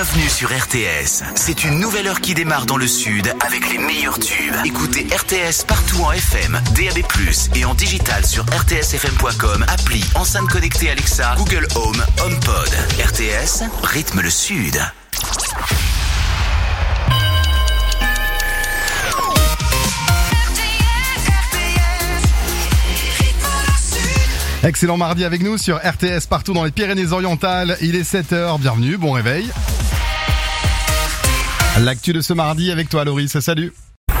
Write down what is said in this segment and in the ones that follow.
Bienvenue sur RTS. C'est une nouvelle heure qui démarre dans le sud avec les meilleurs tubes. Écoutez RTS partout en FM, DAB+, et en digital sur rtsfm.com, appli, enceinte connectée Alexa, Google Home, HomePod. RTS, rythme le sud. Excellent mardi avec nous sur RTS partout dans les Pyrénées-Orientales. Il est 7h, bienvenue, bon réveil. L'actu de ce mardi avec toi Loris, salut.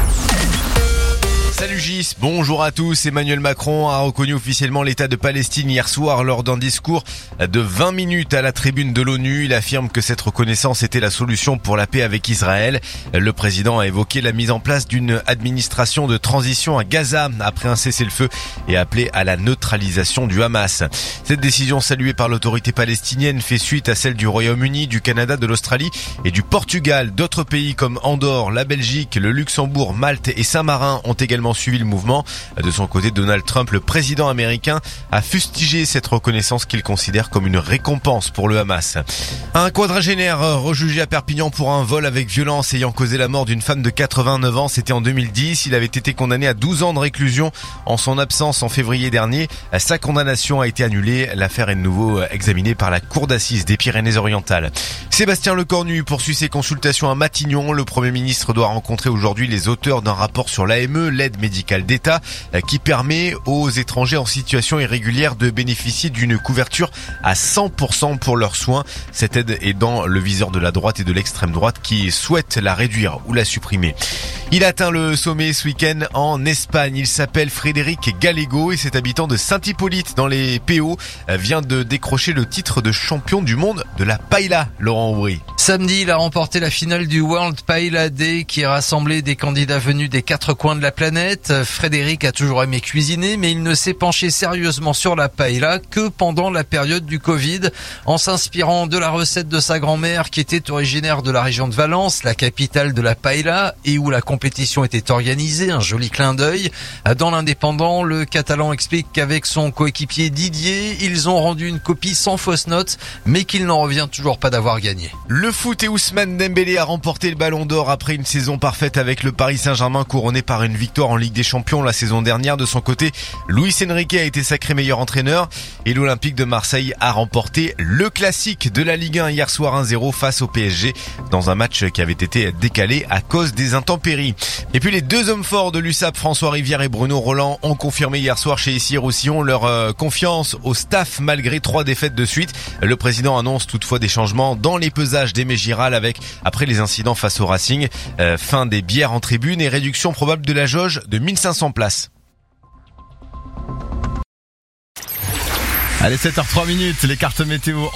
Salut Gis, bonjour à tous. Emmanuel Macron a reconnu officiellement l'État de Palestine hier soir lors d'un discours de 20 minutes à la tribune de l'ONU. Il affirme que cette reconnaissance était la solution pour la paix avec Israël. Le président a évoqué la mise en place d'une administration de transition à Gaza après un cessez-le-feu et appelé à la neutralisation du Hamas. Cette décision saluée par l'autorité palestinienne fait suite à celle du Royaume-Uni, du Canada, de l'Australie et du Portugal. D'autres pays comme Andorre, la Belgique, le Luxembourg, Malte et Saint-Marin ont également suivi le mouvement. De son côté, Donald Trump, le président américain, a fustigé cette reconnaissance qu'il considère comme une récompense pour le Hamas. Un quadragénaire rejugé à Perpignan pour un vol avec violence ayant causé la mort d'une femme de 89 ans, c'était en 2010. Il avait été condamné à 12 ans de réclusion en son absence en février dernier. Sa condamnation a été annulée. L'affaire est de nouveau examinée par la cour d'assises des Pyrénées-Orientales. Sébastien Lecornu poursuit ses consultations à Matignon. Le Premier ministre doit rencontrer aujourd'hui les auteurs d'un rapport sur l'AME, l'aide médicale d'État, qui permet aux étrangers en situation irrégulière de bénéficier d'une couverture à 100% pour leurs soins. Cette aide est dans le viseur de la droite et de l'extrême droite qui souhaitent la réduire ou la supprimer. Il atteint le sommet ce week-end en Espagne. Il s'appelle Frédéric Gallego et cet habitant de Saint-Hippolyte dans les PO vient de décrocher le titre de champion du monde de la paella, Laurent Aubry. Samedi, il a remporté la finale du World Paella Day qui rassemblait des candidats venus des 4 coins de la planète. Frédéric a toujours aimé cuisiner, mais il ne s'est penché sérieusement sur la paella que pendant la période du Covid, en s'inspirant de la recette de sa grand-mère qui était originaire de la région de Valence, la capitale de la paella, et où la compétition était organisée, un joli clin d'œil. Dans l'Indépendant, le Catalan explique qu'avec son coéquipier Didier, ils ont rendu une copie sans fausse note, mais qu'il n'en revient toujours pas d'avoir gagné. Le foot et Ousmane Dembélé a remporté le Ballon d'Or après une saison parfaite avec le Paris Saint-Germain couronné par une victoire en Ligue des Champions la saison dernière. De son côté, Luis Enrique a été sacré meilleur entraîneur et l'Olympique de Marseille a remporté le classique de la Ligue 1 hier soir 1-0 face au PSG dans un match qui avait été décalé à cause des intempéries. Et puis les deux hommes forts de l'USAP, François Rivière et Bruno Roland, ont confirmé hier soir chez Issy-Roussillon leur confiance au staff malgré 3 défaites de suite. Le président annonce toutefois des changements dans les pesages d'Aimé Giral après les incidents face au Racing, fin des bières en tribune et réduction probable de la jauge de 1500 places. Allez, 7h03, les cartes météo.